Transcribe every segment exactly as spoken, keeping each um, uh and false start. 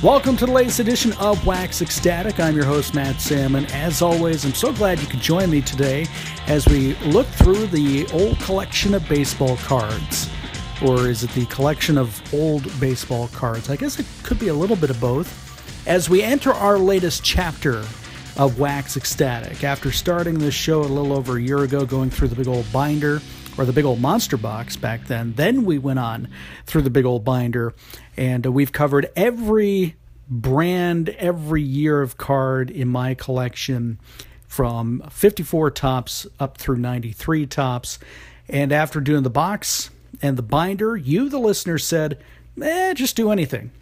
Welcome to the latest edition of Wax Ecstatic. I'm your host, Matt Salmon. As always, I'm so glad you could join me today as we look through the old collection of baseball cards. Or is it the collection of old baseball cards? I guess it could be a little bit of both. As we enter our latest chapter of Wax Ecstatic, after starting this show a little over a year ago, going through the big old binder, or the big old monster box back then. Then we went on through the big old binder, and uh, we've covered every brand, every year of card in my collection from fifty-four tops up through ninety-three tops. And after doing the box and the binder, you, the listener, said, eh, just do anything.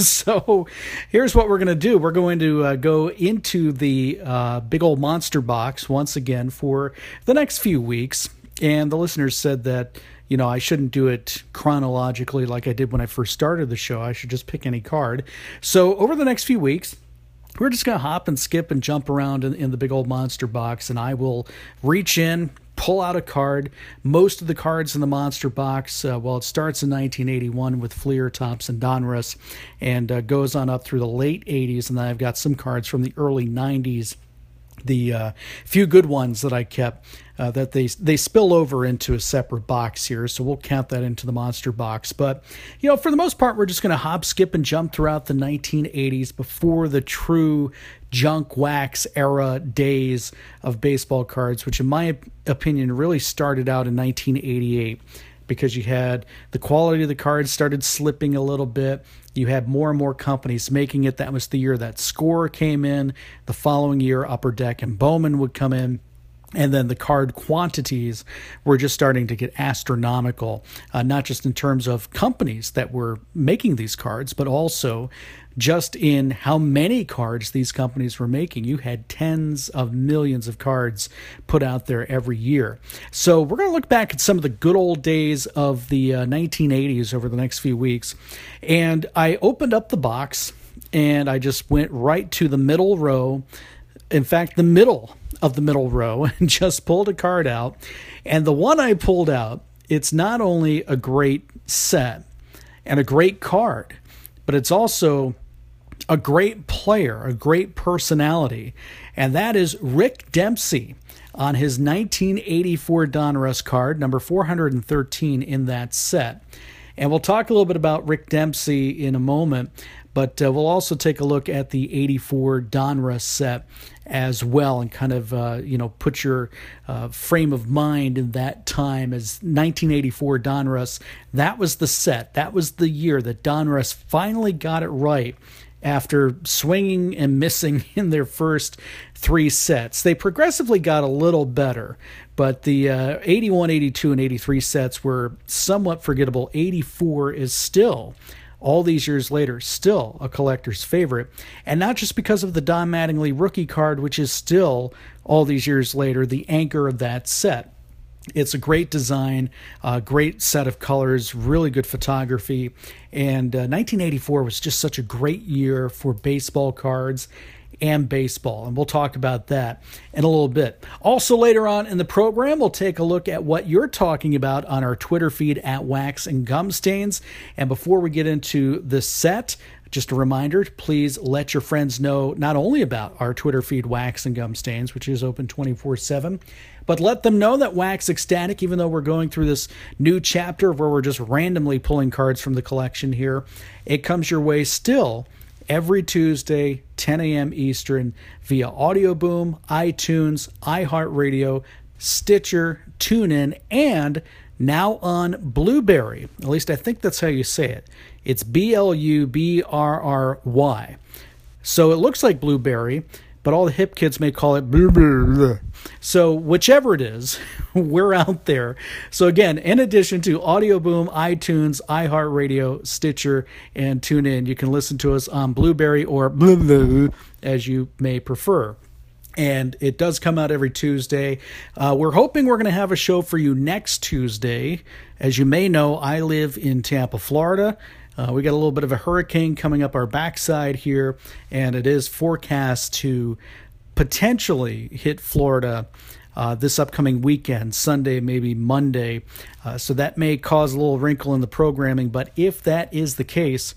So here's what we're going to do. We're going to uh, go into the uh, big old monster box once again for the next few weeks. And the listeners said that, you know, I shouldn't do it chronologically like I did when I first started the show. I should just pick any card. So over the next few weeks, we're just going to hop and skip and jump around in, in the big old monster box, and I will reach in, pull out a card. Most of the cards in the monster box, uh, well, it starts in nineteen eighty-one with Fleer, Topps, and Donruss, and uh, goes on up through the late eighties, and then I've got some cards from the early nineties. The uh, few good ones that I kept, uh, that they they spill over into a separate box here, so we'll count that into the monster box. But, you know, for the most part, we're just going to hop, skip, and jump throughout the nineteen eighties before the true junk wax era days of baseball cards, which in my opinion really started out in nineteen eighty-eight. Because you had the quality of the cards started slipping a little bit. You had more and more companies making it. That was the year that Score came in. The following year, Upper Deck and Bowman would come in. And then the card quantities were just starting to get astronomical, uh, not just in terms of companies that were making these cards, but also just in how many cards these companies were making. You had tens of millions of cards put out there every year. So we're going to look back at some of the good old days of the uh, nineteen eighties over the next few weeks. And I opened up the box and I just went right to the middle row. In fact, the middle of the middle row, and just pulled a card out. And the one I pulled out, it's not only a great set and a great card, but it's also a great player, a great personality. And that is Rick Dempsey on his nineteen eighty-four Donruss card, number four hundred thirteen in that set. And we'll talk a little bit about Rick Dempsey in a moment, but uh, we'll also take a look at the eighty-four Donruss set as well, and kind of uh, you know put your uh, frame of mind in that time as nineteen eighty-four Donruss. That was the set. That was the year that Donruss finally got it right after swinging and missing in their first three sets. They progressively got a little better, but the uh, eighty-one, eighty-two, and eighty-three sets were somewhat forgettable. eighty-four is still, all these years later, still a collector's favorite. And not just because of the Don Mattingly rookie card, which is still, all these years later, the anchor of that set. It's a great design, a great set of colors, really good photography. And uh, nineteen eighty-four was just such a great year for baseball cards and baseball. And we'll talk about that in a little bit. Also later on in the program, we'll take a look at what you're talking about on our Twitter feed at Wax and Gum Stains. And before we get into the set, just a reminder, please let your friends know not only about our Twitter feed, Wax and Gum Stains, which is open twenty-four seven, but let them know that Wax Ecstatic, even though we're going through this new chapter where we're just randomly pulling cards from the collection here, it comes your way still every Tuesday, ten a.m. Eastern, via Audio Boom, iTunes, iHeartRadio, Stitcher, TuneIn, and now on Blueberry. At least I think that's how you say it. It's B L U B R R Y. So it looks like Blueberry, but all the hip kids may call it Blueberry. So whichever it is, we're out there. So again, in addition to Audio Boom, iTunes, iHeartRadio, Stitcher, and TuneIn, you can listen to us on Blueberry or Blueberry, as you may prefer. And it does come out every Tuesday. Uh, we're hoping we're going to have a show for you next Tuesday. As you may know, I live in Tampa, Florida. Uh, we got a little bit of a hurricane coming up our backside here, and it is forecast to potentially hit Florida uh, this upcoming weekend, Sunday, maybe Monday. Uh, so that may cause a little wrinkle in the programming, but if that is the case,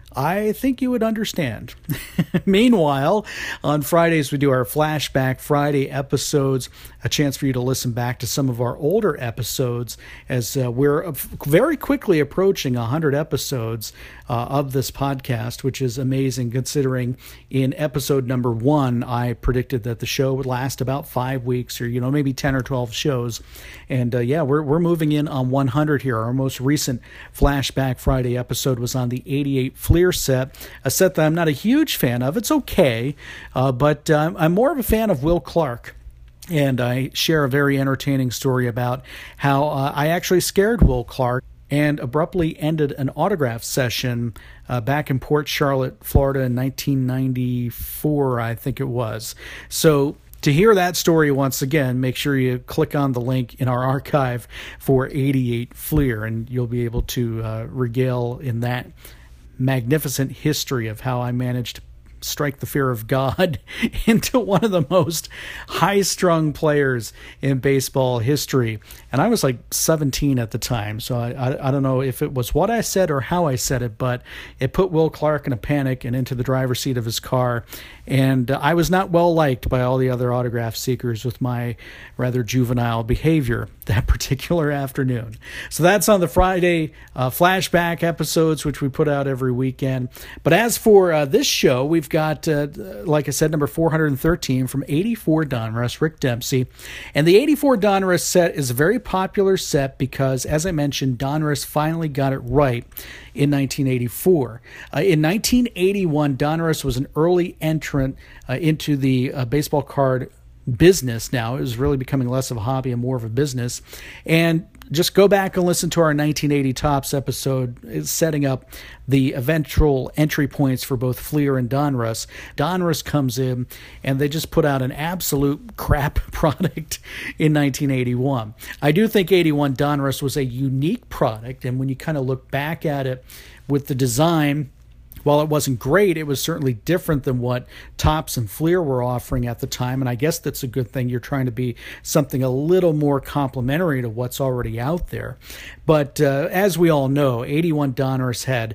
I think you would understand. Meanwhile, on Fridays, we do our Flashback Friday episodes, a chance for you to listen back to some of our older episodes as uh, we're very quickly approaching one hundred episodes uh, of this podcast, which is amazing considering in episode number one, I predicted that the show would last about five weeks or, you know, maybe ten or twelve shows. And uh, yeah, we're, we're moving in on one hundred here. Our most recent Flashback Friday episode was on the eighty-eight Fleer set, a set that I'm not a huge fan of. It's okay, uh, but uh, I'm more of a fan of Will Clark. And I share a very entertaining story about how uh, I actually scared Will Clark and abruptly ended an autograph session uh, back in Port Charlotte, Florida in nineteen ninety-four, I think it was. So to hear that story once again, make sure you click on the link in our archive for eighty-eight Fleer, and you'll be able to uh, regale in that magnificent history of how I managed to strike the fear of God into one of the most high-strung players in baseball history. And I was like seventeen at the time, so I, I, I don't know if it was what I said or how I said it, but it put Will Clark in a panic and into the driver's seat of his car. And uh, I was not well liked by all the other autograph seekers with my rather juvenile behavior that particular afternoon. So that's on the Friday uh, flashback episodes, which we put out every weekend. But as for uh, this show, we've got, uh, like I said, number four hundred thirteen from eighty-four Donruss, Rick Dempsey. And the eighty-four Donruss set is a very popular set because, as I mentioned, Donruss finally got it right in nineteen eighty-four. Uh, in nineteen eighty-one, Donruss was an early entrant uh, into the uh, baseball card business now. It was really becoming less of a hobby and more of a business. And just go back and listen to our nineteen eighty Topps episode. It's setting up the eventual entry points for both Fleer and Donruss. Donruss comes in, and they just put out an absolute crap product in nineteen eighty-one. I do think eighty-one Donruss was a unique product, and when you kind of look back at it with the design, while it wasn't great, it was certainly different than what Topps and Fleer were offering at the time, and I guess that's a good thing. You're trying to be something a little more complementary to what's already out there. But uh, as we all know, eighty-one Donruss had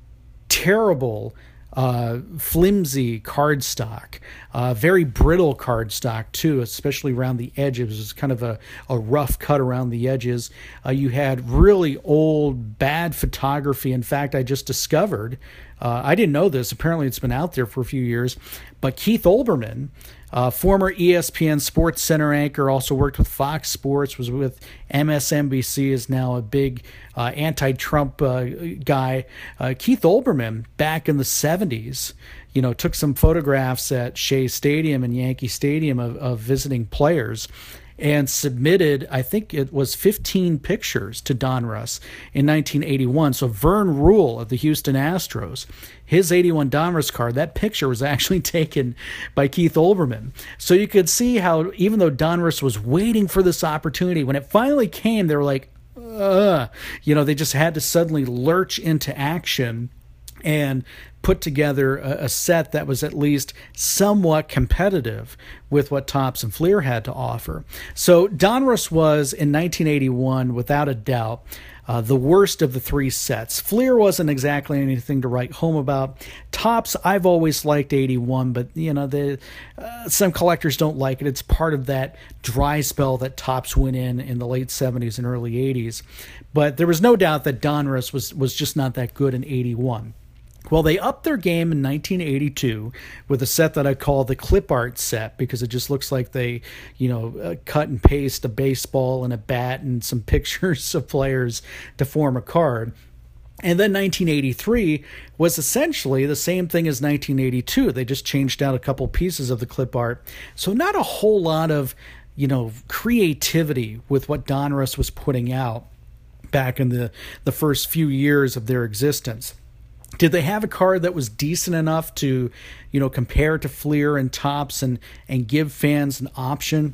terrible, uh, flimsy cardstock, uh, very brittle cardstock too, especially around the edges. It was kind of a, a rough cut around the edges. Uh, you had really old, bad photography. In fact, I just discovered, uh, I didn't know this, apparently it's been out there for a few years, but Keith Olbermann, Uh, former E S P N Sports Center anchor, also worked with Fox Sports, was with M S N B C, is now a big uh, anti-Trump uh, guy. Uh, Keith Olbermann, back in the seventies, you know, took some photographs at Shea Stadium and Yankee Stadium of, of visiting players and submitted, I think it was fifteen pictures to Donruss in nineteen eighty-one. So Vern Rule of the Houston Astros, his eighty-one Donruss card, that picture was actually taken by Keith Olbermann. So you could see how, even though Donruss was waiting for this opportunity, when it finally came, they were like, Ugh. you know, they just had to suddenly lurch into action and put together a, a set that was at least somewhat competitive with what Topps and Fleer had to offer. So Donruss was, in nineteen eighty-one, without a doubt, uh, the worst of the three sets. Fleer wasn't exactly anything to write home about. Topps, I've always liked eighty-one, but you know, the uh, some collectors don't like it. It's part of that dry spell that Topps went in in the late seventies and early eighties. But there was no doubt that Donruss was was just not that good in eighty-one. Well, they upped their game in nineteen eighty-two with a set that I call the clip art set, because it just looks like they, you know, uh, cut and paste a baseball and a bat and some pictures of players to form a card. And then nineteen eighty-three was essentially the same thing as nineteen eighty-two. They just changed out a couple pieces of the clip art. So not a whole lot of, you know, creativity with what Donruss was putting out back in the, the first few years of their existence. Did they have a card that was decent enough to, you know, compare to Fleer and Topps and, and give fans an option?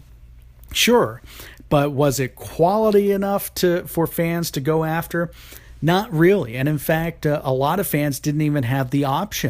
Sure. But was it quality enough to for fans to go after? Not really. And in fact, uh, a lot of fans didn't even have the option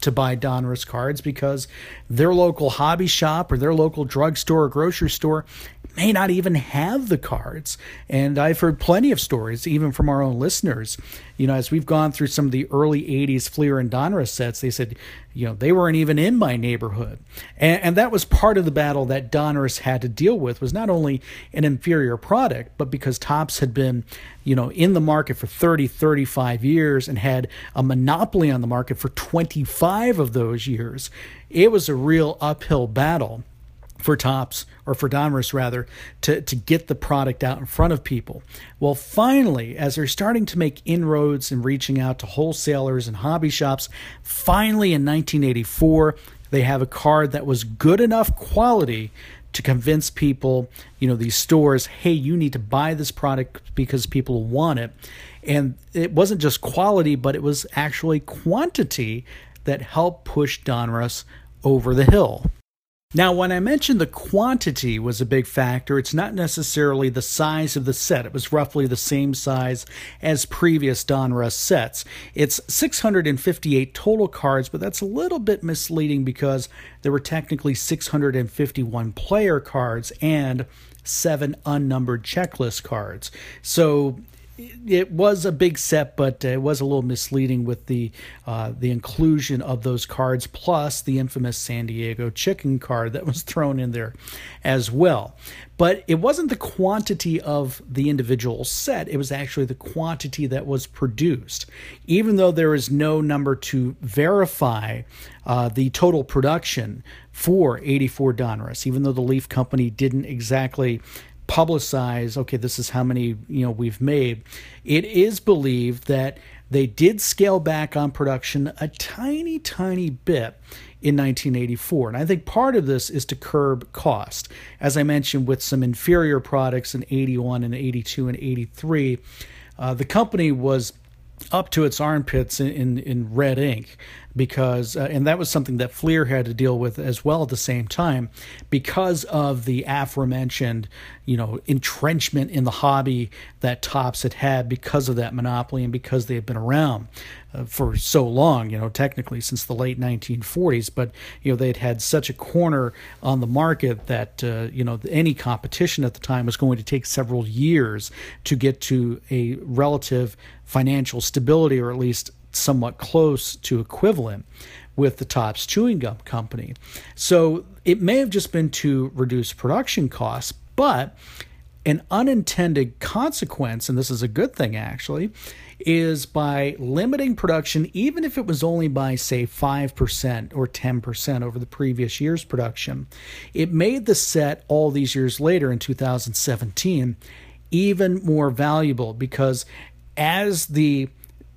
to buy Donruss cards because their local hobby shop or their local drugstore or grocery store may not even have the cards. And I've heard plenty of stories, even from our own listeners. You know, as we've gone through some of the early eighties Fleer and Donruss sets, they said, you know, they weren't even in my neighborhood. And, and that was part of the battle that Donruss had to deal with, was not only an inferior product, but because Topps had been, you know, in the market for thirty, thirty-five years and had a monopoly on the market for twenty-five of those years. It was a real uphill battle for Topps, or for Donruss rather, to, to get the product out in front of people. Well, finally, as they're starting to make inroads and reaching out to wholesalers and hobby shops, finally in nineteen eighty-four, they have a card that was good enough quality to convince people, you know, these stores, hey, you need to buy this product because people want it. And it wasn't just quality, but it was actually quantity that helped push Donruss over the hill. Now, when I mentioned the quantity was a big factor, it's not necessarily the size of the set. It was roughly the same size as previous Donruss sets. It's six hundred fifty-eight total cards, but that's a little bit misleading because there were technically six hundred fifty-one player cards and seven unnumbered checklist cards. So it was a big set, but it was a little misleading with the uh, the inclusion of those cards, plus the infamous San Diego chicken card that was thrown in there as well. But it wasn't the quantity of the individual set, it was actually the quantity that was produced. Even though there is no number to verify uh, the total production for eighty-four Donruss, even though the Leaf Company didn't exactly publicize, okay, this is how many, you know, we've made. It is believed that they did scale back on production a tiny, tiny bit in nineteen eighty-four. And I think part of this is to curb cost. As I mentioned, with some inferior products in eighty-one and eighty-two and eighty-three, uh, the company was up to its armpits in, in, in red ink because, uh, and that was something that Fleer had to deal with as well at the same time because of the aforementioned, you know, entrenchment in the hobby that Topps had had because of that monopoly and because they had been around uh, for so long, you know, technically since the late nineteen forties, but, you know, they'd had such a corner on the market that, uh, you know, any competition at the time was going to take several years to get to a relative financial stability, or at least somewhat close to equivalent with the Topps Chewing Gum Company. So it may have just been to reduce production costs, but an unintended consequence, and this is a good thing actually, is by limiting production, even if it was only by, say, five percent or ten percent over the previous year's production, it made the set all these years later in two thousand seventeen even more valuable because as the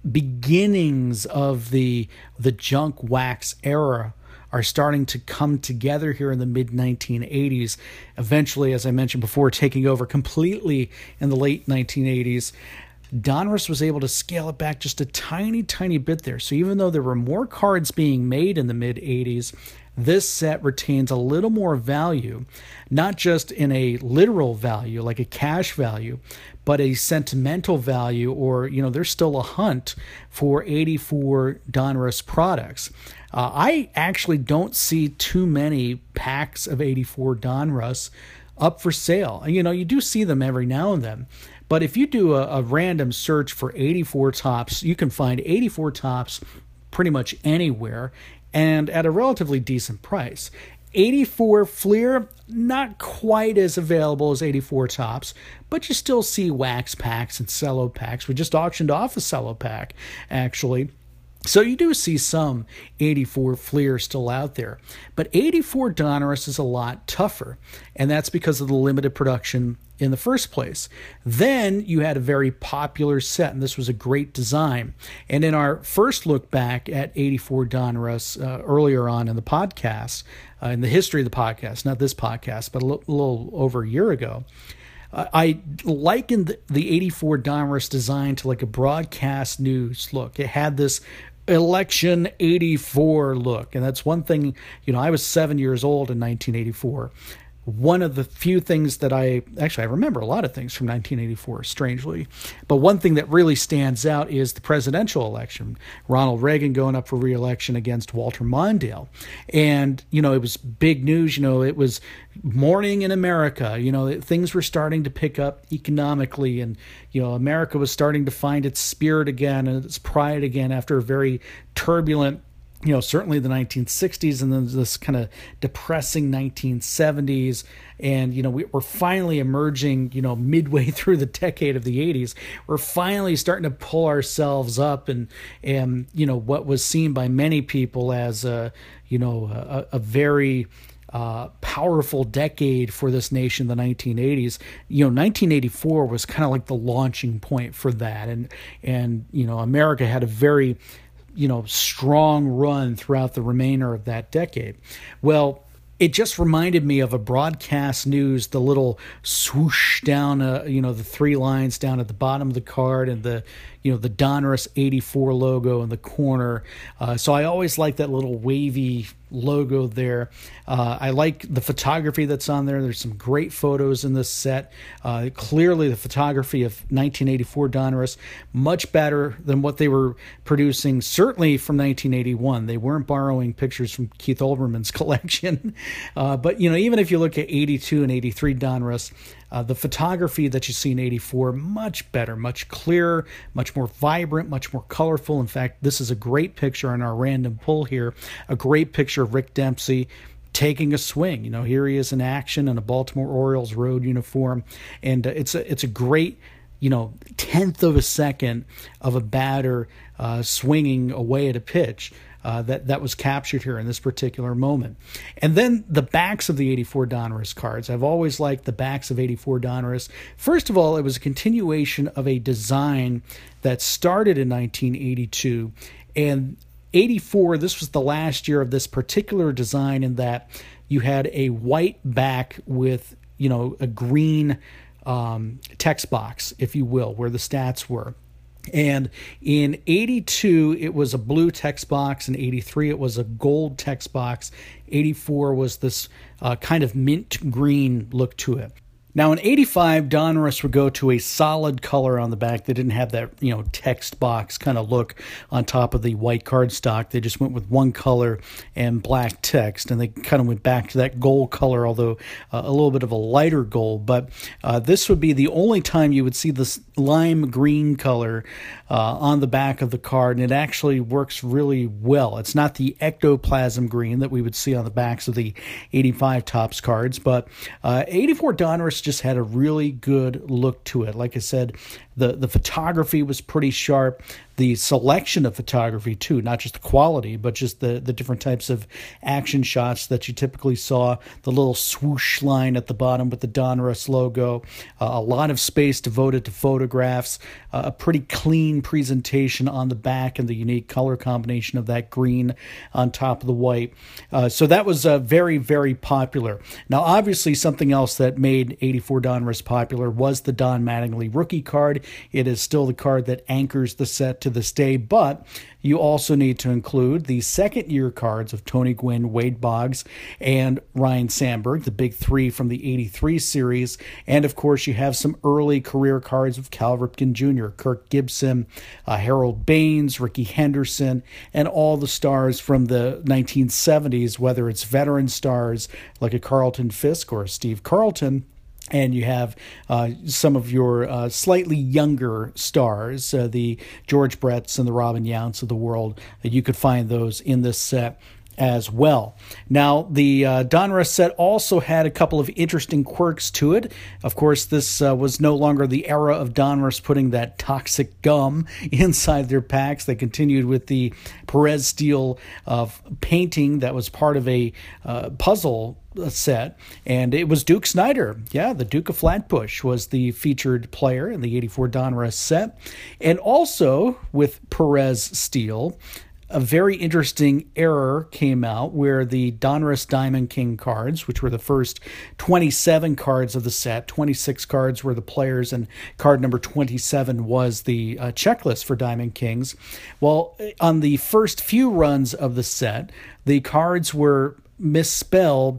beginnings of the the junk wax era are starting to come together here in the mid nineteen eighties, eventually, as I mentioned before, taking over completely in the late nineteen eighties, Donruss was able to scale it back just a tiny, tiny bit there. So even though there were more cards being made in the mid eighties, this set retains a little more value, not just in a literal value, like a cash value, but a sentimental value, or, you know, there's still a hunt for eighty-four Donruss products. Uh, I actually don't see too many packs of eighty-four Donruss up for sale. You know, you do see them every now and then, but if you do a, a random search for eighty-four Topps, you can find eighty-four Topps pretty much anywhere and at a relatively decent price. eighty-four Fleer, not quite as available as eighty-four Topps, but you still see wax packs and cello packs. We just auctioned off a cello pack, actually. So you do see some eighty-four Fleer still out there. But eighty-four Donruss is a lot tougher, and that's because of the limited production in the first place. Then you had a very popular set, and this was a great design. And in our first look back at eighty-four Donruss uh, earlier on in the podcast, uh, in the history of the podcast, not this podcast, but a l- little over a year ago, uh, I likened the eighty-four Donruss design to like a broadcast news look. It had this election eighty-four look, and that's one thing. You know, I was seven years old in nineteen eighty-four one of the few things that I actually I remember a lot of things from nineteen eighty-four, strangely, but one thing that really stands out is the presidential election. Ronald Reagan going up for re-election against Walter Mondale, and you know it was big news. You know it was morning in America. You know things were starting to pick up economically, and you know America was starting to find its spirit again and its pride again after a very turbulent, you know, certainly the nineteen sixties and then this kind of depressing nineteen seventies. And, you know, we, we're finally emerging, you know, midway through the decade of the eighties. We're finally starting to pull ourselves up and, and you know, what was seen by many people as, a, you know, a, a very uh, powerful decade for this nation, the nineteen eighties. You know, nineteen eighty-four was kind of like the launching point for that. And, and you know, America had a very you know, strong run throughout the remainder of that decade. Well, it just reminded me of a broadcast news, the little swoosh down, uh, you know, the three lines down at the bottom of the card and the, you know, the Donruss eighty-four logo in the corner. Uh, so I always like that little wavy logo there. Uh, I like the photography that's on there. There's some great photos in this set. Uh, clearly the photography of nineteen eighty-four Donruss, much better than what they were producing, certainly from nineteen eighty-one. They weren't borrowing pictures from Keith Olbermann's collection. Uh, but, you know, even if you look at eighty-two and eighty-three Donruss, Uh, the photography that you see in eighty-four, much better, much clearer, much more vibrant, much more colorful. In fact, this is a great picture on our random pull here, a great picture of Rick Dempsey taking a swing. You know, here he is in action in a Baltimore Orioles road uniform, and uh, it's a it's a great, you know, tenth of a second of a batter uh, swinging away at a pitch. Uh, that, that was captured here in this particular moment. And then the backs of the eighty-four Donruss cards. I've always liked the backs of eighty-four Donruss. First of all, it was a continuation of a design that started in nineteen eighty-two. And eighty-four, this was the last year of this particular design in that you had a white back with, you know, a green um, text box, if you will, where the stats were. And in eighty-two, it was a blue text box. In eighty-three, it was a gold text box. eighty-four was this uh, kind of mint green look to it. Now, in eighty-five, Donruss would go to a solid color on the back. They didn't have that, you know, text box kind of look on top of the white cardstock. They just went with one color and black text, and they kind of went back to that gold color, although uh, a little bit of a lighter gold. But uh, this would be the only time you would see this lime green color uh, on the back of the card, and it actually works really well. It's not the ectoplasm green that we would see on the backs of the eighty-five Topps cards, but uh, eighty-four Donruss just had a really good look to it. Like I said, the, the photography was pretty sharp. The selection of photography, too, not just the quality, but just the, the different types of action shots that you typically saw. The little swoosh line at the bottom with the Donruss logo. Uh, a lot of space devoted to photographs. Uh, a pretty clean presentation on the back and the unique color combination of that green on top of the white. Uh, so that was uh, very, very popular. Now, obviously, something else that made eighty-four Donruss popular was the Don Mattingly rookie card. It is still the card that anchors the set to this day, but you also need to include the second-year cards of Tony Gwynn, Wade Boggs, and Ryne Sandberg, the big three from the eighty-three series. And, of course, you have some early career cards of Cal Ripken Junior, Kirk Gibson, uh, Harold Baines, Rickey Henderson, and all the stars from the nineteen seventies, whether it's veteran stars like a Carlton Fisk or a Steve Carlton. And you have uh, some of your uh, slightly younger stars, uh, the George Bretts and the Robin Younts of the world. You could find those in this set as well. Now, the uh, Donruss set also had a couple of interesting quirks to it. Of course, this uh, was no longer the era of Donruss putting that toxic gum inside their packs. They continued with the Perez steel uh, painting that was part of a uh, puzzle set, and it was Duke Snider. Yeah, the Duke of Flatbush was the featured player in the eighty-four Donruss set. And also with Perez steel, a very interesting error came out where the Donruss Diamond King cards, which were the first twenty-seven cards of the set, twenty-six cards were the players, and card number twenty-seven was the uh, checklist for Diamond Kings. Well, on the first few runs of the set, the cards were misspelled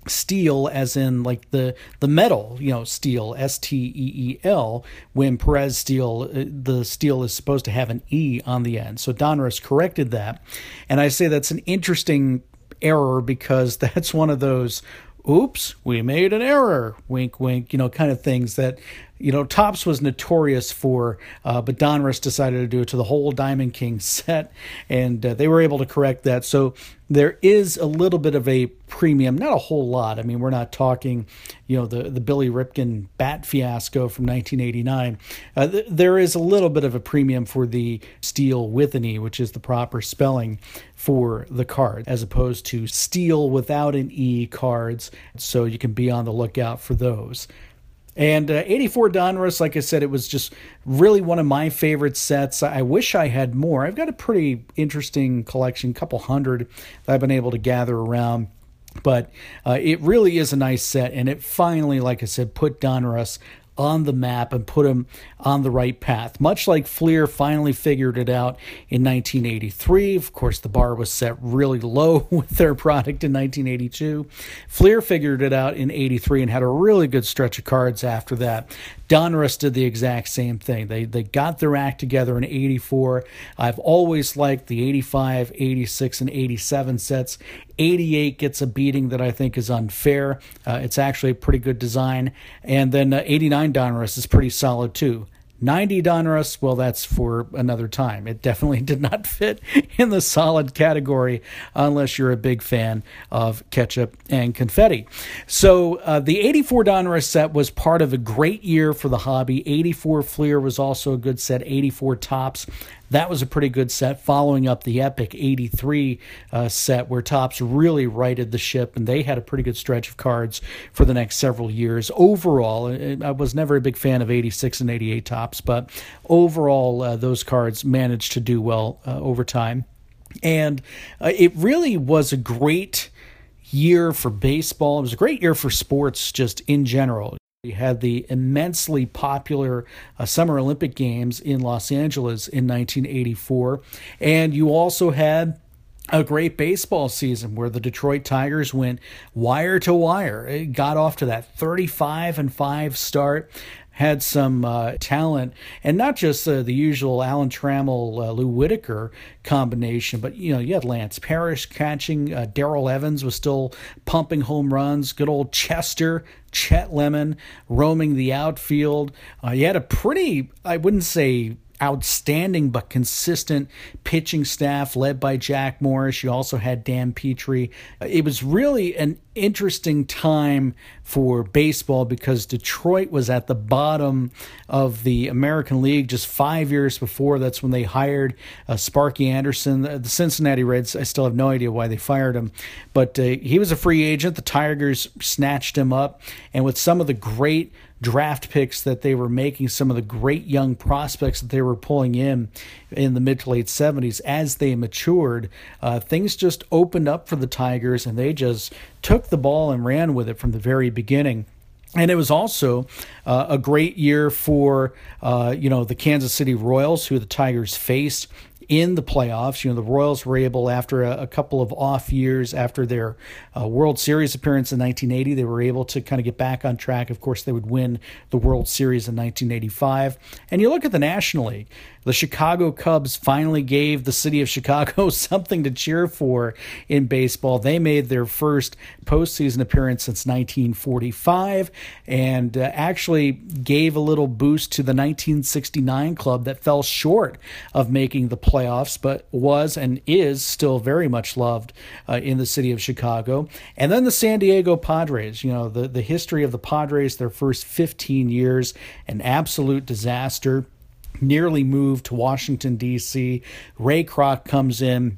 steel as in like the the metal, you know, steel, S T E E L, when Perez steel, the steel is supposed to have an E on the end. So Donruss corrected that. And I say that's an interesting error because that's one of those, oops, we made an error, wink, wink, you know, kind of things that, you know, Topps was notorious for, uh, but Donruss decided to do it to the whole Diamond King set, and uh, they were able to correct that. So there is a little bit of a premium, not a whole lot. I mean, we're not talking, you know, the, the Billy Ripken bat fiasco from nineteen eighty-nine. Uh, th- there is a little bit of a premium for the steel with an E, which is the proper spelling for the card, as opposed to steel without an E cards. So you can be on the lookout for those. And uh, eighty-four Donruss, like I said, it was just really one of my favorite sets. I wish I had more. I've got a pretty interesting collection, a couple hundred that I've been able to gather around. But uh, it really is a nice set, and it finally, like I said, put Donruss on the map and put him on the right path. Much like Fleer finally figured it out in nineteen eighty-three. Of course, the bar was set really low with their product in nineteen eighty-two. Fleer figured it out in eighty-three and had a really good stretch of cards after that. Donruss did the exact same thing. They they got their act together in eighty-four. I've always liked the eighty-five, eighty-six, and eighty-seven sets. eighty-eight gets a beating that I think is unfair. Uh, it's actually a pretty good design. And then uh, eighty-nine Donruss is pretty solid too. ninety Donruss, well, that's for another time. It definitely did not fit in the solid category unless you're a big fan of ketchup and confetti. So uh, the eighty-four Donruss set was part of a great year for the hobby. eighty-four Fleer was also a good set. eighty-four Topps. That was a pretty good set, following up the epic eighty-three uh, set where Topps really righted the ship, and they had a pretty good stretch of cards for the next several years. Overall, I was never a big fan of eighty-six and eighty-eight Topps, but overall, uh, those cards managed to do well uh, over time. And uh, it really was a great year for baseball. It was a great year for sports just in general. We had the immensely popular uh, Summer Olympic Games in Los Angeles in nineteen eighty-four. And you also had a great baseball season where the Detroit Tigers went wire to wire. It got off to that thirty-five and five start. Had some uh, talent, and not just uh, the usual Alan Trammell, uh, Lou Whitaker combination, but you know you had Lance Parrish catching, uh, Darrell Evans was still pumping home runs, good old Chester, Chet Lemon roaming the outfield. Uh, you had a pretty, I wouldn't say outstanding but consistent pitching staff led by Jack Morris. You also had Dan Petrie. It was really an interesting time for baseball because Detroit was at the bottom of the American League just five years before. That's when they hired uh, Sparky Anderson. The Cincinnati Reds, I still have no idea why they fired him, but uh, he was a free agent. The Tigers snatched him up, and with some of the great draft picks that they were making, some of the great young prospects that they were pulling in in the mid to late seventies, as they matured, uh, things just opened up for the Tigers, and they just took the ball and ran with it from the very beginning. And it was also uh, a great year for, uh, you know, the Kansas City Royals, who the Tigers faced in the playoffs. You know, the Royals were able, after a, a couple of off years after their uh, World Series appearance in nineteen eighty, they were able to kind of get back on track. Of course, they would win the World Series in nineteen eighty-five. And you look at the National League, the Chicago Cubs finally gave the city of Chicago something to cheer for in baseball. They made their first postseason appearance since nineteen forty-five, and uh, actually gave a little boost to the nineteen sixty-nine club that fell short of making the playoffs, but was and is still very much loved uh, in the city of Chicago. And then the San Diego Padres, you know, the, the history of the Padres, their first fifteen years, an absolute disaster. Nearly moved to Washington, D C. Ray Kroc comes in,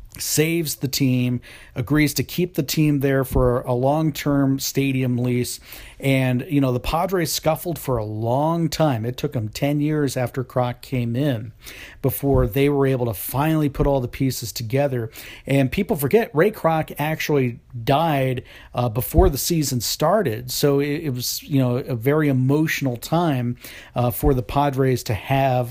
saves the team, agrees to keep the team there for a long-term stadium lease. And, you know, the Padres scuffled for a long time. It took them ten years after Kroc came in before they were able to finally put all the pieces together. And people forget, Ray Kroc actually died uh, before the season started. So it, it was, you know, a very emotional time uh, for the Padres to have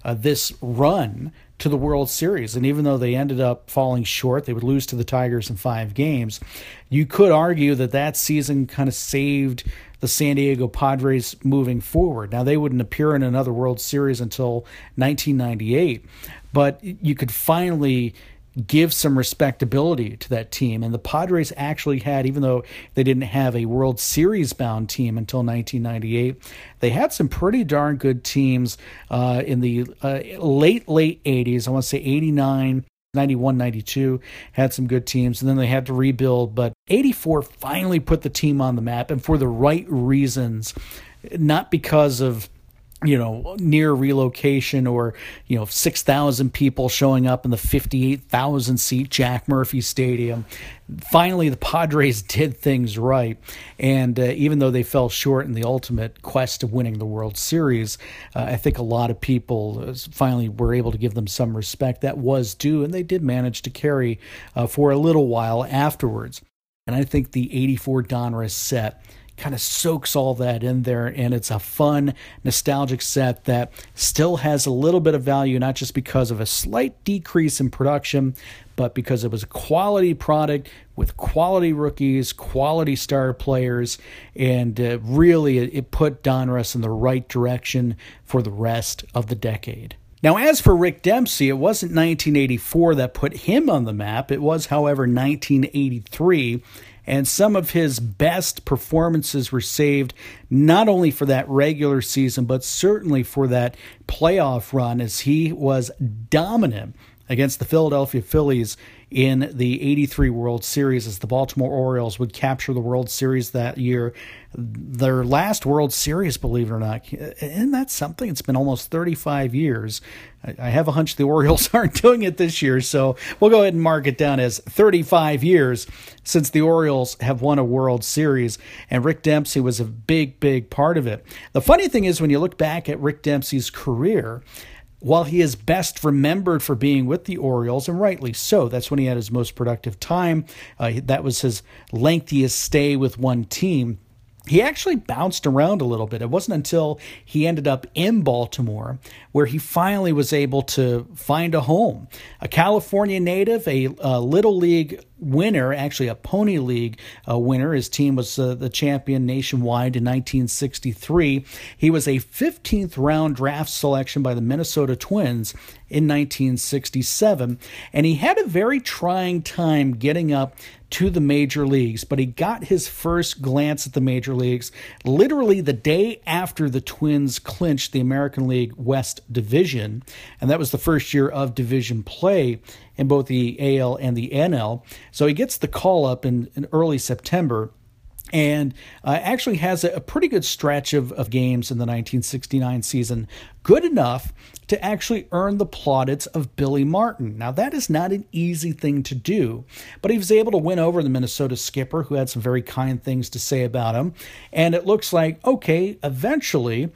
uh, this run to the World Series. And even though they ended up falling short, they would lose to the Tigers in five games, you could argue that that season kind of saved the San Diego Padres moving forward. Now, they wouldn't appear in another World Series until nineteen ninety-eight, but you could finally give some respectability to that team. And the Padres actually had, even though they didn't have a World Series bound team until nineteen ninety-eight, they had some pretty darn good teams uh, in the uh, late, late eighties. I want to say eighty-nine, ninety-one, ninety-two had some good teams, and then they had to rebuild. But eighty-four finally put the team on the map, and for the right reasons, not because of you know, near relocation or, you know, six thousand people showing up in the fifty-eight thousand seat Jack Murphy Stadium. Finally, the Padres did things right. And uh, even though they fell short in the ultimate quest of winning the World Series, uh, I think a lot of people finally were able to give them some respect that was due, and they did manage to carry uh, for a little while afterwards. And I think the eighty-four Donruss set kind of soaks all that in there, and it's a fun, nostalgic set that still has a little bit of value, not just because of a slight decrease in production, but because it was a quality product with quality rookies, quality star players, and uh, really it, it put Donruss in the right direction for the rest of the decade. Now, as for Rick Dempsey, it wasn't nineteen eighty-four that put him on the map. It was, however, nineteen eighty-three, and some of his best performances were saved not only for that regular season, but certainly for that playoff run, as he was dominant against the Philadelphia Phillies in the eighty-three World Series, as the Baltimore Orioles would capture the World Series that year. Their last World Series, believe it or not. Isn't that something? It's been almost thirty-five years. I have a hunch the Orioles aren't doing it this year, so we'll go ahead and mark it down as thirty-five years since the Orioles have won a World Series, and Rick Dempsey was a big, big part of it. The funny thing is, when you look back at Rick Dempsey's career, while he is best remembered for being with the Orioles, and rightly so, that's when he had his most productive time, uh, that was his lengthiest stay with one team, he actually bounced around a little bit. It wasn't until he ended up in Baltimore where he finally was able to find a home. A California native, a, a Little League winner, actually a Pony League uh, winner. His team was uh, the champion nationwide in nineteen sixty-three. He was a fifteenth round draft selection by the Minnesota Twins in nineteen sixty-seven, and he had a very trying time getting up to the major leagues, but he got his first glance at the major leagues literally the day after the Twins clinched the American League West Division, and that was the first year of division play in both the A L and the N L. So he gets the call up in, in early September, and uh, actually has a, a pretty good stretch of, of games in the nineteen sixty-nine season, good enough to actually earn the plaudits of Billy Martin. Now, that is not an easy thing to do, but he was able to win over the Minnesota skipper, who had some very kind things to say about him, and it looks like, okay, eventually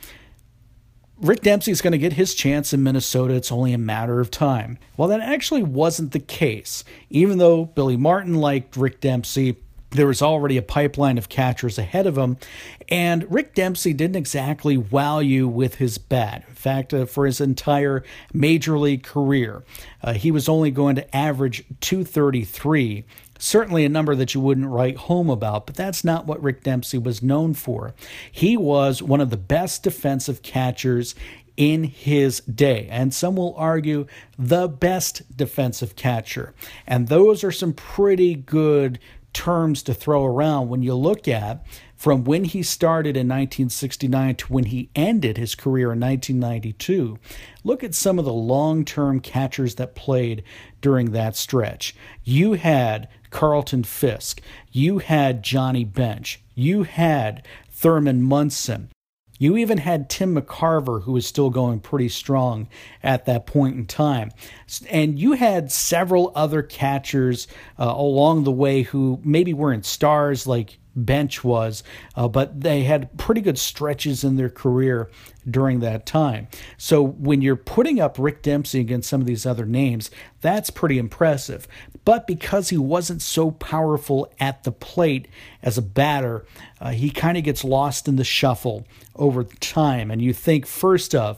Rick Dempsey is going to get his chance in Minnesota. It's only a matter of time. Well, that actually wasn't the case. Even though Billy Martin liked Rick Dempsey, there was already a pipeline of catchers ahead of him, and Rick Dempsey didn't exactly wow you with his bat. In fact, uh, for his entire major league career, uh, he was only going to average two thirty-three, certainly a number that you wouldn't write home about, but that's not what Rick Dempsey was known for. He was one of the best defensive catchers in his day, and some will argue the best defensive catcher. And those are some pretty good terms to throw around when you look at from when he started in nineteen sixty-nine to when he ended his career in nineteen ninety-two. Look at some of the long-term catchers that played during that stretch. You had Carlton Fisk. You had Johnny Bench. You had Thurman Munson. You even had Tim McCarver, who was still going pretty strong at that point in time. And you had several other catchers uh, along the way who maybe weren't stars like Bench was, uh, but they had pretty good stretches in their career during that time. So when you're putting up Rick Dempsey against some of these other names, that's pretty impressive. But because he wasn't so powerful at the plate as a batter, uh, he kind of gets lost in the shuffle over time. And you think first of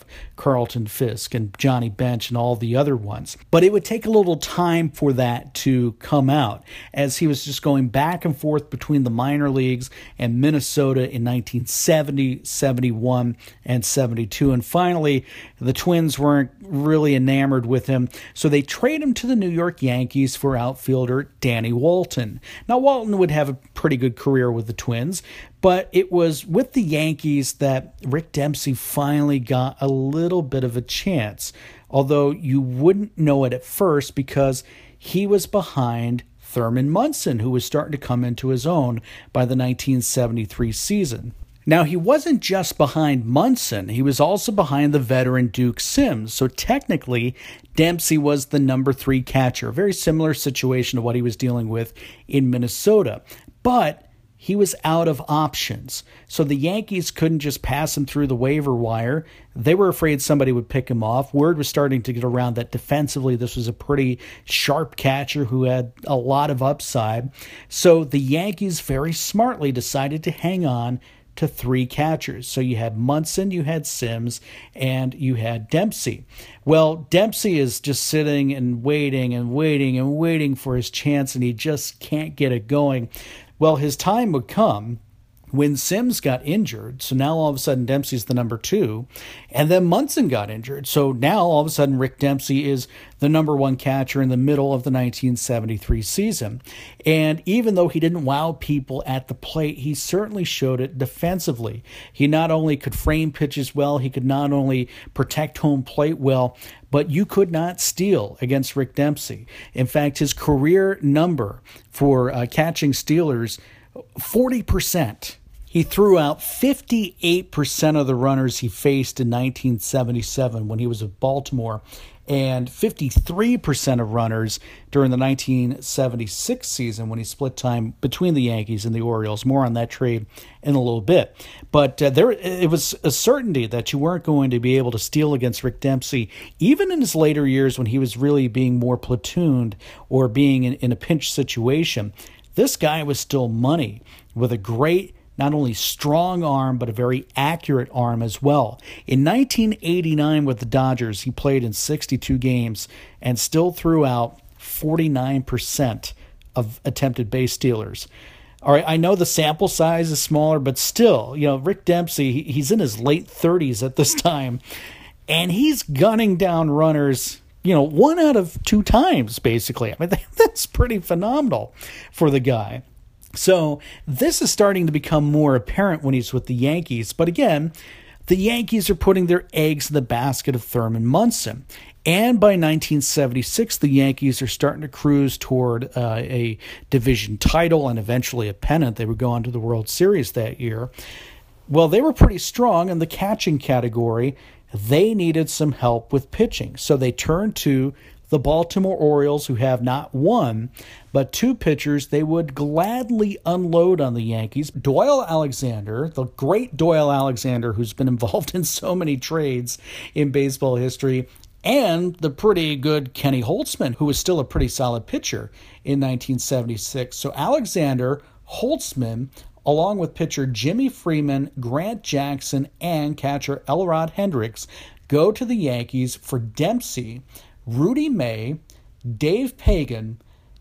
Carlton Fisk and Johnny Bench and all the other ones. But it would take a little time for that to come out, as he was just going back and forth between the minor leagues and Minnesota in nineteen seventy, seventy-one, and seventy-two. And finally, the Twins weren't really enamored with him, so they trade him to the New York Yankees for outfielder Danny Walton. Now, Walton would have a pretty good career with the Twins, but it was with the Yankees that Rick Dempsey finally got a little bit of a chance, although you wouldn't know it at first because he was behind Thurman Munson, who was starting to come into his own by the nineteen seventy-three season. Now, he wasn't just behind Munson, he was also behind the veteran Duke Sims, so technically Dempsey was the number three catcher, a very similar situation to what he was dealing with in Minnesota. But he was out of options, so the Yankees couldn't just pass him through the waiver wire. They were afraid somebody would pick him off. Word was starting to get around that defensively this was a pretty sharp catcher who had a lot of upside. So the Yankees very smartly decided to hang on to three catchers. So you had Munson, you had Sims, and you had Dempsey. Well, Dempsey is just sitting and waiting and waiting and waiting for his chance, and he just can't get it going. Well, his time would come when Sims got injured, so now all of a sudden Dempsey's the number two, and then Munson got injured, so now all of a sudden Rick Dempsey is the number one catcher in the middle of the nineteen seventy-three season. And even though he didn't wow people at the plate, he certainly showed it defensively. He not only could frame pitches well, he could not only protect home plate well, but you could not steal against Rick Dempsey. In fact, his career number for uh, catching stealers, forty percent. He threw out fifty-eight percent of the runners he faced in nineteen seventy-seven when he was with Baltimore, and fifty-three percent of runners during the nineteen seventy-six season when he split time between the Yankees and the Orioles. More on that trade in a little bit. But uh, there, it was a certainty that you weren't going to be able to steal against Rick Dempsey, even in his later years when he was really being more platooned or being in, in a pinch situation. This guy was still money with a great, not only strong arm, but a very accurate arm as well. In nineteen eighty-nine with the Dodgers, he played in sixty-two games and still threw out forty-nine percent of attempted base stealers. All right, I know the sample size is smaller, but still, you know, Rick Dempsey, he's in his late thirties at this time, and he's gunning down runners, you know, one out of two times, basically. I mean, that's pretty phenomenal for the guy. So this is starting to become more apparent when he's with the Yankees. But again, the Yankees are putting their eggs in the basket of Thurman Munson. And by nineteen seventy-six, the Yankees are starting to cruise toward uh, a division title and eventually a pennant. They would go on to the World Series that year. Well, they were pretty strong in the catching category. They needed some help with pitching. So they turned to the Baltimore Orioles, who have not one, but two pitchers they would gladly unload on the Yankees. Doyle Alexander, the great Doyle Alexander, who's been involved in so many trades in baseball history, and the pretty good Kenny Holtzman, who was still a pretty solid pitcher in nineteen seventy-six. So Alexander, Holtzman, along with pitcher Jimmy Freeman, Grant Jackson, and catcher Elrod Hendricks, go to the Yankees for Dempsey, Rudy May, Dave Pagan,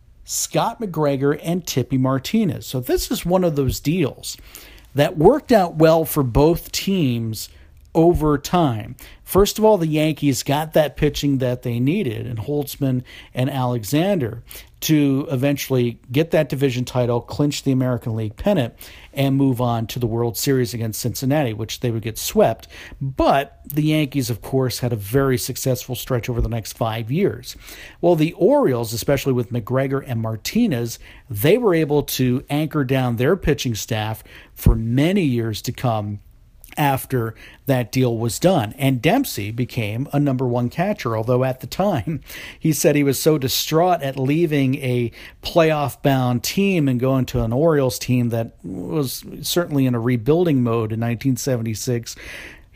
Scott McGregor, and Tippy Martinez. So this is one of those deals that worked out well for both teams over time. First of all, the Yankees got that pitching that they needed in Holtzman and Alexander to eventually get that division title, clinch the American League pennant, and move on to the World Series against Cincinnati, which they would get swept. But the Yankees, of course, had a very successful stretch over the next five years. Well, the Orioles, especially with McGregor and Martinez, they were able to anchor down their pitching staff for many years to come after that deal was done. And Dempsey became a number one catcher, although at the time he said he was so distraught at leaving a playoff-bound team and going to an Orioles team that was certainly in a rebuilding mode in nineteen seventy-six. He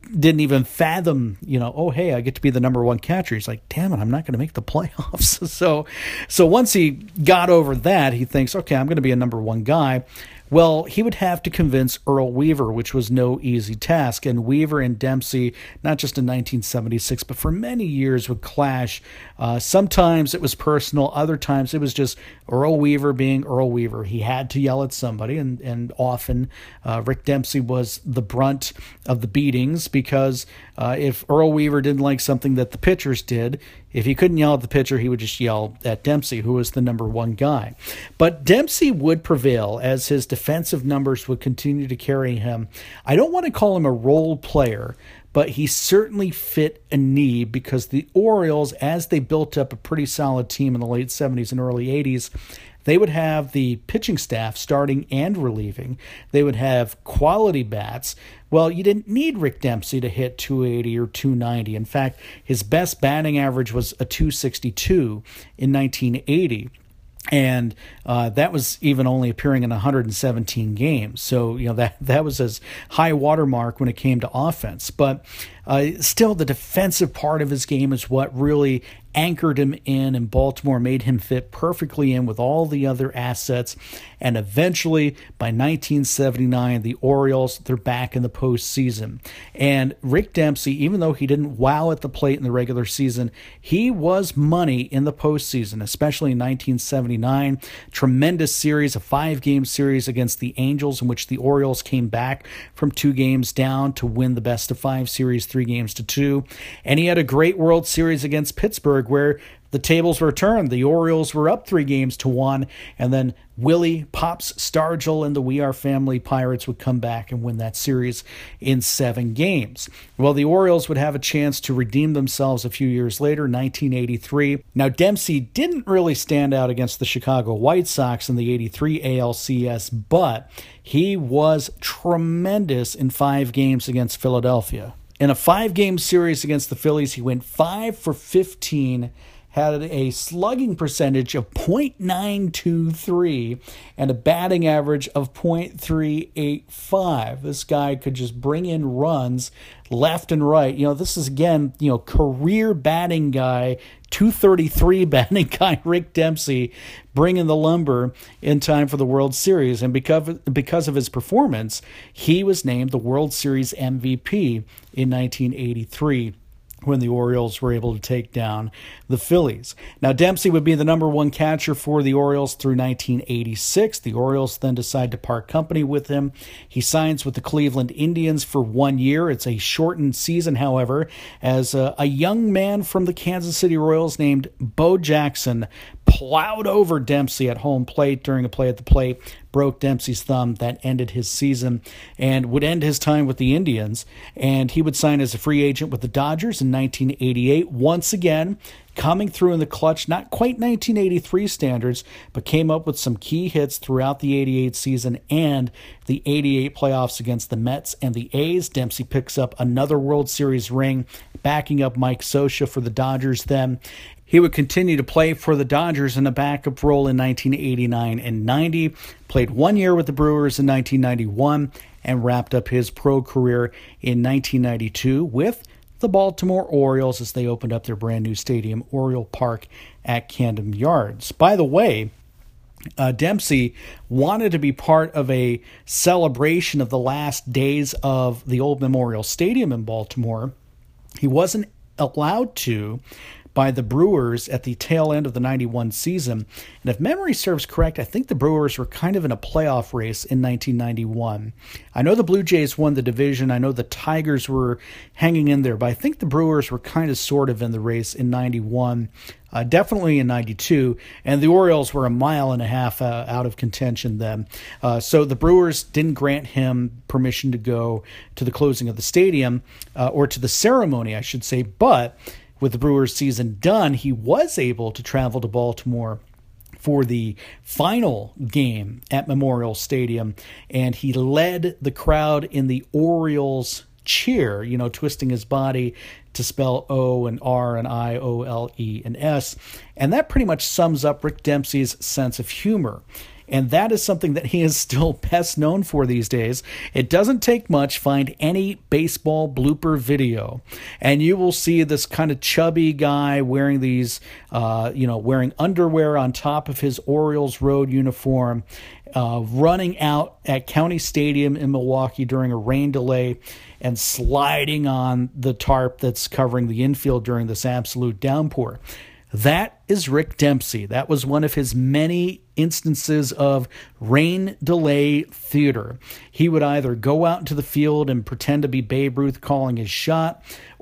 didn't even fathom, you know, oh, hey, I get to be the number one catcher. He's like, damn it, I'm not going to make the playoffs. so, so once he got over that, he thinks, okay, I'm going to be a number one guy. Well, he would have to convince Earl Weaver, which was no easy task. And Weaver and Dempsey, not just in nineteen seventy-six, but for many years would clash. Uh, sometimes it was personal. Other times it was just Earl Weaver being Earl Weaver. He had to yell at somebody, and, and often uh, Rick Dempsey was the brunt of the beatings because uh, if Earl Weaver didn't like something that the pitchers did, if he couldn't yell at the pitcher, he would just yell at Dempsey, who was the number one guy. But Dempsey would prevail as his defensive numbers would continue to carry him. I don't want to call him a role player, but he certainly fit a need because the Orioles, as they built up a pretty solid team in the late seventies and early eighties, they would have the pitching staff starting and relieving. They would have quality bats. Well, you didn't need Rick Dempsey to hit two eighty or two ninety. In fact, his best batting average was a two sixty-two in nineteen eighty. And uh, that was even only appearing in one hundred seventeen games. So, you know, that, that was his high watermark when it came to offense. But uh, still, the defensive part of his game is what really anchored him in, and Baltimore made him fit perfectly in with all the other assets. And eventually, by nineteen seventy-nine, the Orioles, they're back in the postseason. And Rick Dempsey, even though he didn't wow at the plate in the regular season, he was money in the postseason, especially in nineteen seventy-nine. Tremendous series, a five-game series against the Angels, in which the Orioles came back from two games down to win the best-of-five series, three games to two. And he had a great World Series against Pittsburgh, where the tables were turned. The Orioles were up three games to one, and then Willie Pops Stargell and the We Are Family Pirates would come back and win that series in seven games. Well, the Orioles would have a chance to redeem themselves a few years later, nineteen eighty-three. Now, Dempsey didn't really stand out against the Chicago White Sox in the eighty-three A L C S, but he was tremendous in five games against Philadelphia. In a five-game series against the Phillies, he went five for fifteen, had a slugging percentage of point nine two three and a batting average of point three eight five. This guy could just bring in runs left and right. You know, this is, again, you know, career batting guy, two thirty-three batting guy Rick Dempsey, bringing the lumber in time for the World Series. And because of, because of his performance, he was named the World Series M V P in nineteen eighty-three. When the Orioles were able to take down the Phillies. Now, Dempsey would be the number one catcher for the Orioles through nineteen eighty-six. The Orioles then decide to part company with him. He signs with the Cleveland Indians for one year. It's a shortened season, however, as a, a young man from the Kansas City Royals named Bo Jackson plowed over Dempsey at home plate during a play at the plate, broke Dempsey's thumb. That ended his season and would end his time with the Indians. And he would sign as a free agent with the Dodgers in nineteen eighty-eight. Once again, coming through in the clutch, not quite nineteen eighty-three standards, but came up with some key hits throughout the eighty-eight season and the eighty-eight playoffs against the Mets and the A's. Dempsey picks up another World Series ring, backing up Mike Scioscia for the Dodgers then. He would continue to play for the Dodgers in a backup role in nineteen eighty-nine and ninety, played one year with the Brewers in nineteen ninety-one, and wrapped up his pro career in nineteen ninety-two with the Baltimore Orioles as they opened up their brand new stadium, Oriole Park at Camden Yards. By the way, uh, Dempsey wanted to be part of a celebration of the last days of the old Memorial Stadium in Baltimore. He wasn't allowed to by the Brewers at the tail end of the ninety-one season. And if memory serves correct, I think the Brewers were kind of in a playoff race in nineteen ninety-one. I know the Blue Jays won the division. I know the Tigers were hanging in there, but I think the Brewers were kind of sort of in the race in ninety-one, uh, definitely in ninety-two, and the Orioles were a mile and a half uh, out of contention then. Uh, so the Brewers didn't grant him permission to go to the closing of the stadium, uh, or to the ceremony, I should say, but with the Brewers season done, he was able to travel to Baltimore for the final game at Memorial Stadium, and he led the crowd in the Orioles cheer, you know, twisting his body to spell O and R and I, O L E and S. And that pretty much sums up Rick Dempsey's sense of humor. And that is something that he is still best known for these days. It doesn't take much. Find any baseball blooper video, and you will see this kind of chubby guy wearing these, uh, you know, wearing underwear on top of his Orioles road uniform, uh, running out at County Stadium in Milwaukee during a rain delay and sliding on the tarp that's covering the infield during this absolute downpour. That is Rick Dempsey. That was one of his many instances of rain delay theater. He would either go out into the field and pretend to be Babe Ruth calling his shot,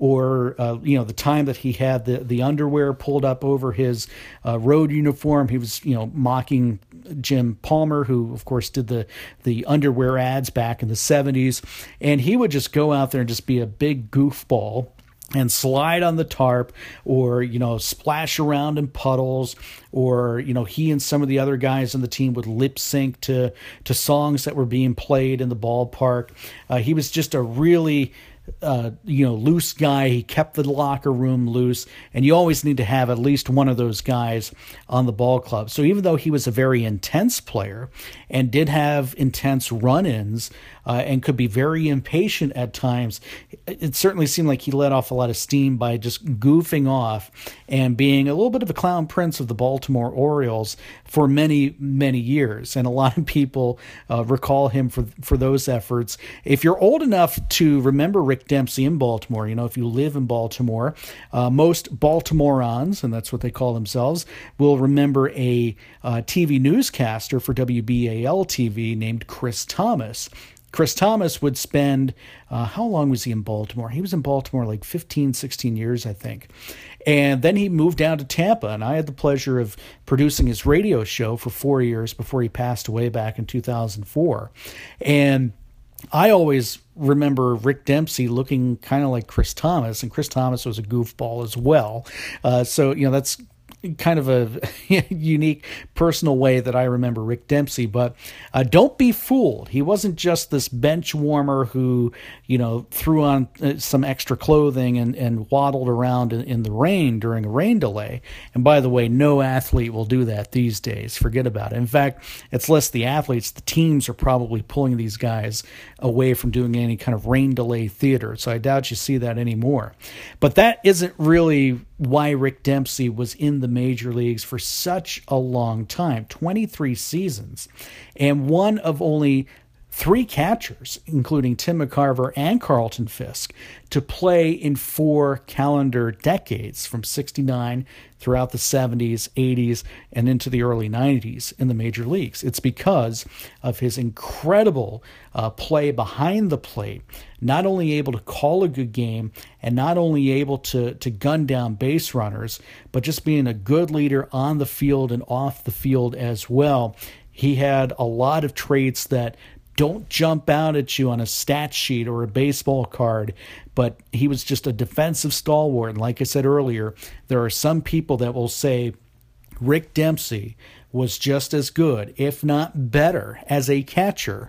or uh, you know, the time that he had the, the underwear pulled up over his uh, road uniform, he was, you know, mocking Jim Palmer, who of course did the the underwear ads back in the seventies, and he would just go out there and just be a big goofball and slide on the tarp, or, you know, splash around in puddles, or, you know, he and some of the other guys on the team would lip sync to, to songs that were being played in the ballpark. Uh, he was just a really, uh, you know, loose guy. He kept the locker room loose, and you always need to have at least one of those guys on the ball club. So even though he was a very intense player and did have intense run-ins, Uh, and could be very impatient at times, it certainly seemed like he let off a lot of steam by just goofing off and being a little bit of a clown prince of the Baltimore Orioles for many, many years. And a lot of people uh, recall him for, for those efforts. If you're old enough to remember Rick Dempsey in Baltimore, you know, if you live in Baltimore, uh, most Baltimoreans, and that's what they call themselves, will remember a uh, T V newscaster for W B A L T V named Chris Thomas. Chris Thomas would spend, uh, how long was he in Baltimore? He was in Baltimore like fifteen, sixteen years, I think. And then he moved down to Tampa, and I had the pleasure of producing his radio show for four years before he passed away back in two thousand four. And I always remember Rick Dempsey looking kind of like Chris Thomas, and Chris Thomas was a goofball as well. Uh, so, you know, that's kind of a unique personal way that I remember Rick Dempsey. But uh, don't be fooled. He wasn't just this bench warmer who, you know, threw on uh, some extra clothing and, and waddled around in, in the rain during a rain delay. And by the way, no athlete will do that these days. Forget about it. In fact, it's less the athletes. The teams are probably pulling these guys away from doing any kind of rain delay theater. So I doubt you see that anymore. But that isn't really why Rick Dempsey was in the major leagues for such a long time, twenty-three seasons, and one of only three catchers, including Tim McCarver and Carlton Fisk, to play in four calendar decades, from sixty-nine throughout the seventies, eighties, and into the early nineties in the major leagues. It's because of his incredible uh, play behind the plate, not only able to call a good game and not only able to, to gun down base runners, but just being a good leader on the field and off the field as well. He had a lot of traits that don't jump out at you on a stat sheet or a baseball card, but he was just a defensive stalwart. And like I said earlier, there are some people that will say Rick Dempsey was just as good, if not better, as a catcher.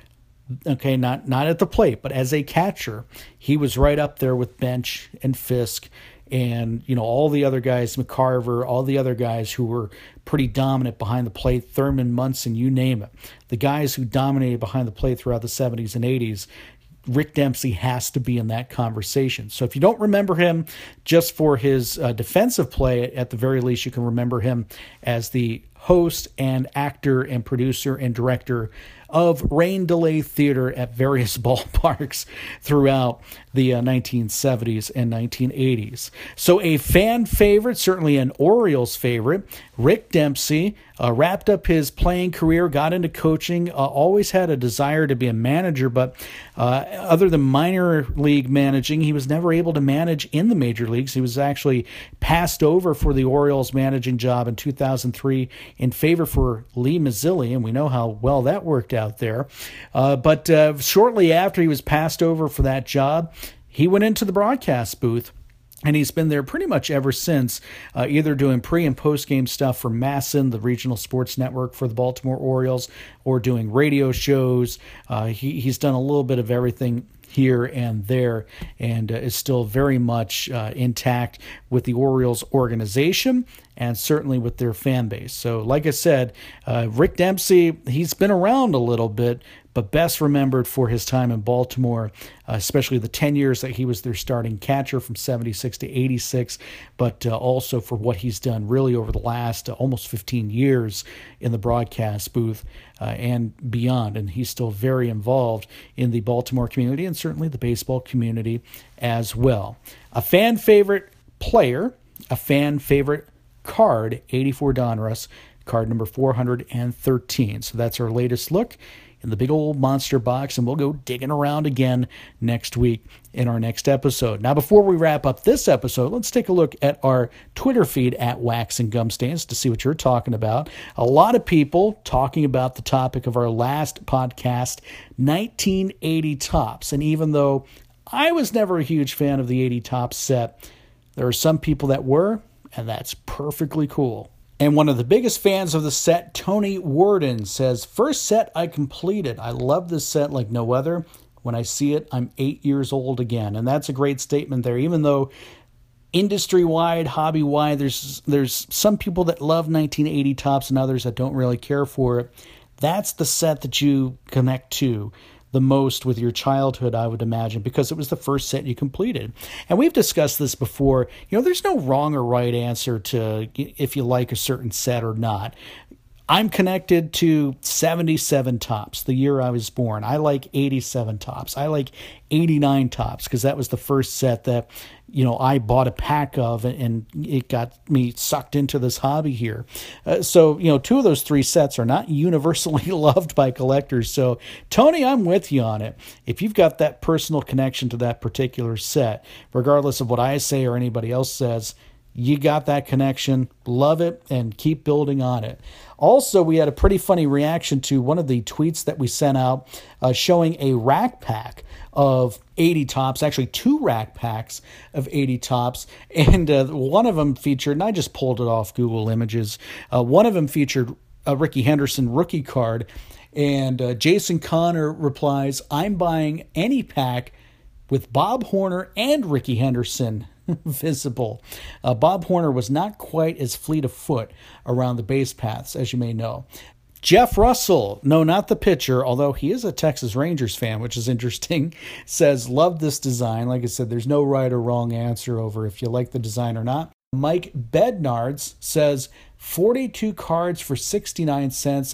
Okay, not, not at the plate, but as a catcher, he was right up there with Bench and Fisk and, you know, all the other guys, McCarver, all the other guys who were pretty dominant behind the plate, Thurman, Munson, you name it. The guys who dominated behind the plate throughout the seventies and eighties, Rick Dempsey has to be in that conversation. So if you don't remember him just for his uh, defensive play, at the very least, you can remember him as the host and actor and producer and director of rain delay theater at various ballparks throughout the uh, nineteen seventies and nineteen eighties. So a fan favorite, certainly an Orioles favorite, Rick Dempsey, uh, wrapped up his playing career, got into coaching, uh, always had a desire to be a manager, but uh, other than minor league managing, he was never able to manage in the major leagues. He was actually passed over for the Orioles managing job in two thousand three in favor for Lee Mazzilli, and we know how well that worked out there. Uh, but uh, shortly after he was passed over for that job, he went into the broadcast booth And he's been there pretty much ever since, uh, either doing pre- and post-game stuff for MASN, the regional sports network for the Baltimore Orioles, or doing radio shows. Uh, he, he's done a little bit of everything here and there, and uh, is still very much uh, intact with the Orioles organization and certainly with their fan base. So like I said, uh, Rick Dempsey, he's been around a little bit, but best remembered for his time in Baltimore, uh, especially the ten years that he was their starting catcher from seventy-six to eighty-six, but uh, also for what he's done really over the last uh, almost fifteen years in the broadcast booth uh, and beyond. And he's still very involved in the Baltimore community and certainly the baseball community as well. A fan favorite player, a fan favorite card, eighty-four Donruss, card number four hundred thirteen. So that's our latest look in the big old monster box, and we'll go digging around again next week in our next episode. Now, before we wrap up this episode, let's take a look at our Twitter feed at Wax and Gum Stains to see what you're talking about. A lot of people talking about the topic of our last podcast, nineteen eighty Topps. And even though I was never a huge fan of the eighty Topps set, there are some people that were, and that's perfectly cool. And one of the biggest fans of the set, Tony Worden, says, first set I completed. I love this set like no other. When I see it, I'm eight years old again. And that's a great statement there. Even though industry-wide, hobby-wide, there's there's some people that love nineteen eighty Topps and others that don't really care for it. That's the set that you connect to the most with your childhood, I would imagine, because it was the first set you completed. And we've discussed this before. You know, there's no wrong or right answer to if you like a certain set or not. I'm connected to seventy-seven Topps, the year I was born. I like eighty-seven Topps. I like eighty-nine Topps because that was the first set that, you know, I bought a pack of, and it got me sucked into this hobby here. Uh, so, you know, two of those three sets are not universally loved by collectors. So, Tony, I'm with you on it. If you've got that personal connection to that particular set, regardless of what I say or anybody else says, you got that connection, love it, and keep building on it. Also, we had a pretty funny reaction to one of the tweets that we sent out uh, showing a rack pack of eighty Topps, actually two rack packs of eighty Topps, and uh, one of them featured, and I just pulled it off Google Images, uh, one of them featured a Rickey Henderson rookie card, and uh, Jason Connor replies, I'm buying any pack with Bob Horner and Rickey Henderson visible. Uh, Bob Horner was not quite as fleet of foot around the base paths, as you may know. Jeff Russell, no, not the pitcher, although he is a Texas Rangers fan, which is interesting, says, love this design. Like I said, there's no right or wrong answer over if you like the design or not. Mike Bednards says, forty-two cards for sixty-nine cents,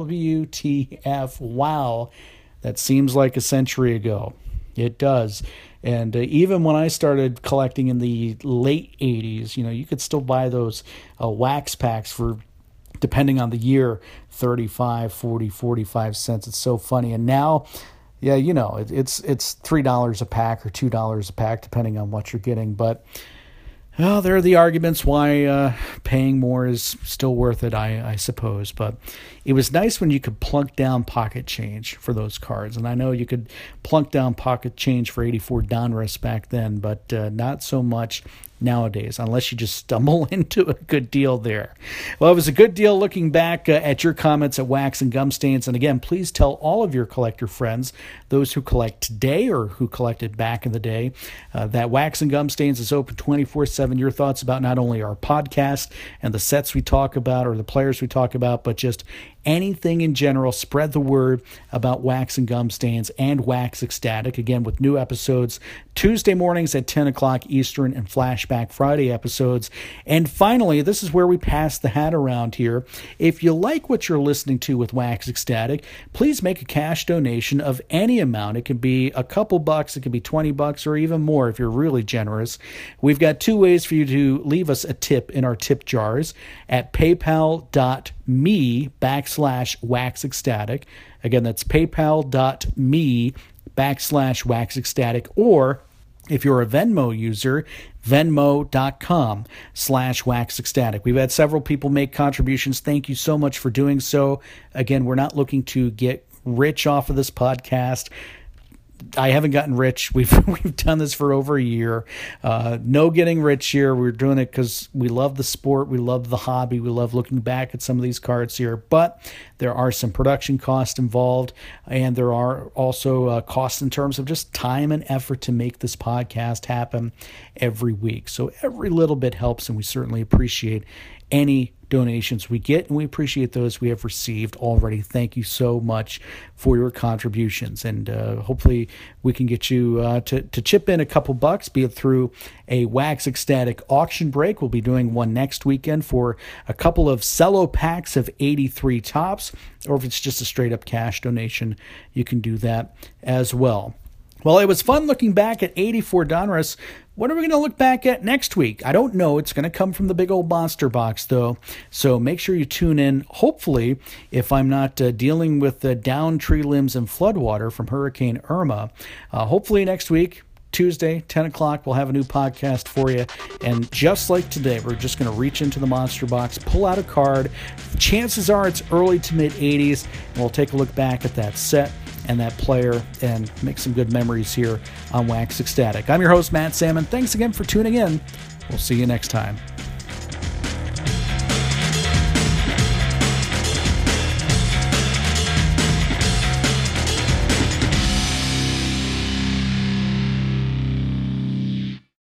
W T F, wow. That seems like a century ago. It does. And uh, even when I started collecting in the late eighties, you know, you could still buy those uh, wax packs for, depending on the year, thirty-five, forty, forty-five cents. It's so funny. And now, yeah, you know, it, it's it's three dollars a pack or two dollars a pack, depending on what you're getting. But, well, there are the arguments why uh, paying more is still worth it, I, I suppose. But it was nice when you could plunk down pocket change for those cards. And I know you could plunk down pocket change for eighty-four Donruss back then, but uh, not so much nowadays, unless you just stumble into a good deal there. Well, it was a good deal looking back uh, at your comments at Wax and Gum Stains. And again, please tell all of your collector friends, those who collect today or who collected back in the day, uh, that Wax and Gum Stains is open twenty-four seven. Your thoughts about not only our podcast and the sets we talk about or the players we talk about, but just anything in general. Spread the word about Wax and Gum Stains and Wax Ecstatic. Again, with new episodes Tuesday mornings at ten o'clock Eastern and Flashback Friday episodes. And finally, this is where we pass the hat around here. If you like what you're listening to with Wax Ecstatic, please make a cash donation of any amount. It can be a couple bucks, it can be twenty bucks, or even more if you're really generous. We've got two ways for you to leave us a tip in our tip jars at paypal.me backslash wax ecstatic. Again, that's paypal.me backslash wax ecstatic, or if you're a Venmo user, venmo.com slash wax ecstatic. We've had several people make contributions. Thank you so much for doing so. Again, we're not looking to get rich off of this podcast. I haven't gotten rich. We've we've done this for over a year. Uh, no getting rich here. We're doing it because we love the sport. We love the hobby. We love looking back at some of these cards here. But there are some production costs involved, and there are also uh, costs in terms of just time and effort to make this podcast happen every week. So every little bit helps, and we certainly appreciate any donations we get, and we appreciate those we have received already. Thank you so much for your contributions, and uh, hopefully we can get you uh, to, to chip in a couple bucks, be it through a Wax Ecstatic auction break. We'll be doing one next weekend for a couple of cello packs of eighty-three tops, or if it's just a straight up cash donation, you can do that as well. Well, it was fun looking back at eighty-four Donruss. What are we going to look back at next week? I don't know. It's going to come from the big old monster box, though. So make sure you tune in. Hopefully, if I'm not uh, dealing with the downed tree limbs and floodwater from Hurricane Irma, uh, hopefully next week, Tuesday, ten o'clock, we'll have a new podcast for you. And just like today, we're just going to reach into the monster box, pull out a card. Chances are it's early to mid eighties, and we'll take a look back at that set and that player and make some good memories here on Wax Ecstatic. I'm your host, Matt Salmon. Thanks again for tuning in. We'll see you next time.